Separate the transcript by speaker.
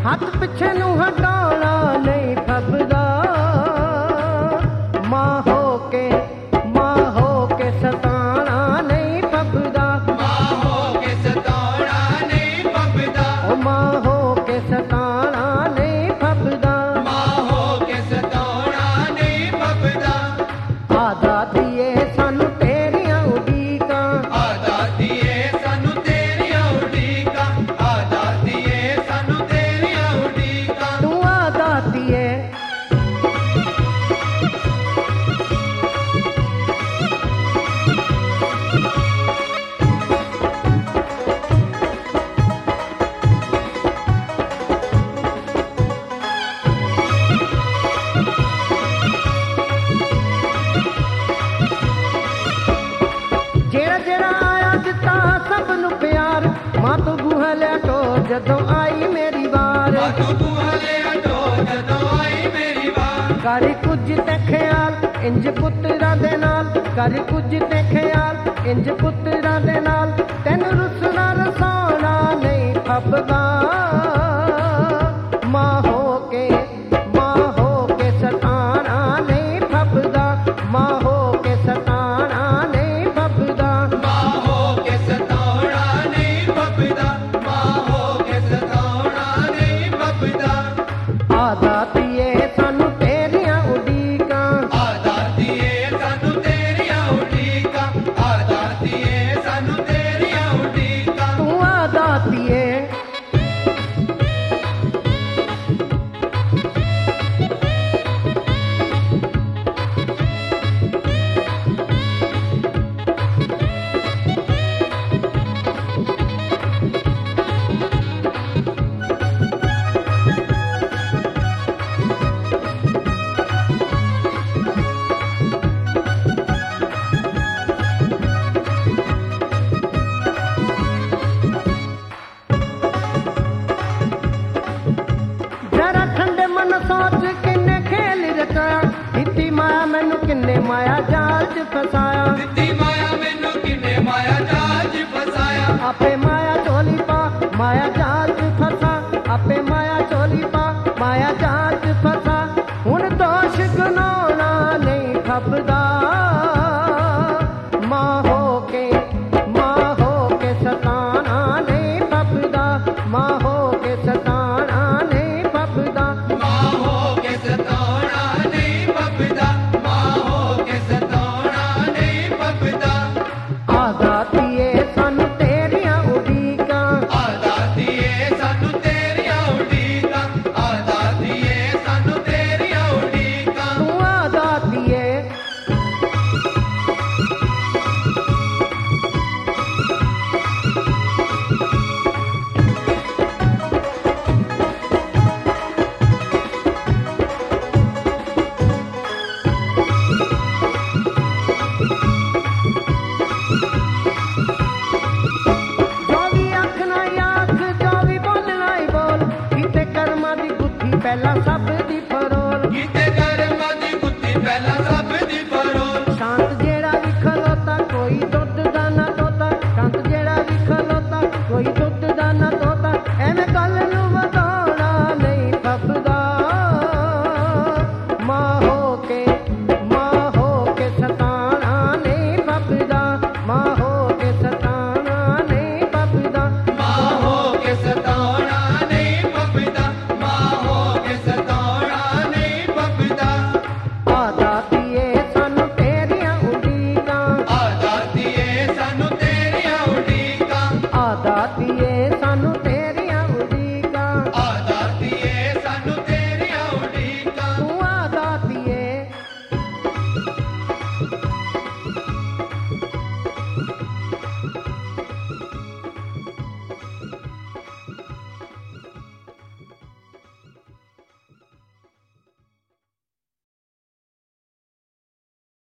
Speaker 1: हथ पिछे नूं हटाना नहीं फबदा, मां हो के सताना नहीं फबदा,
Speaker 2: मां हो के सताना नहीं फबदा,
Speaker 1: ओ मां हो के सताना नहीं फबदा,
Speaker 2: मां हो के सताना नहीं फबदा।
Speaker 1: आदा दिए सानू तेरियां उडीकां,
Speaker 2: आदा दिए सानू तेरियां उडीकां, आदा दिए सानू तेरियां उडीकां।
Speaker 1: तू आदा दिए जेड़ा आया दिता सब नू प्यार, मां तू बूहा ले टोर जदों आई मेरी वार,
Speaker 2: तू बूहले अटो जदों आई मेरी वार।
Speaker 1: कर कुछ ते ख्याल इंज पुत्तरां दे नाल, कर कुछ ते ख्याल इंज पुत्तरां दे नाल, तैनू रुसना रसाना नहीं फबदा, मां हो के सताना नहीं फबदा, मां हो के सताना नहीं फबदा,
Speaker 2: मां हो के सताना नहीं फबदा, मां हो के सताना नहीं फबदा।
Speaker 1: आदा दिए सानू तेरियां उडीकां,
Speaker 2: आदा दिए सानू तेरियां उडीकां, आदा दिए सानू तेरियां उडीकां।
Speaker 1: तू आदा दिए जरा ठंडे मन सोच किन्ने खेल रचाया, इतनी माया मैनू किन्ने माया जाल च फसाया,
Speaker 2: दित्ती माया मैनू किन्ने माया जाल च फसाया।
Speaker 1: आपे माया चोली पा माया जाल च फसा, आपे माया चोली पा माया जाल च फसा, हुण दोष गनाना नहीं फबदा, मां हो के सताना नहीं फबदा, मां हो के सताना नहीं फबदा,
Speaker 2: मां हो के सताना नहीं फबदा, मां हो के सताना नहीं फबदा।
Speaker 1: आदा दिए सानू तेरियां उडीकां,
Speaker 2: आदा दिए सानू तेरियां उडीकां, आदा दिए सानू तेरियां उडीकां।
Speaker 1: तू आदा दिए जो भी आखना आख, जो भी बोलना ही बोल, किते कर्मां दी बुद्धि पहला सब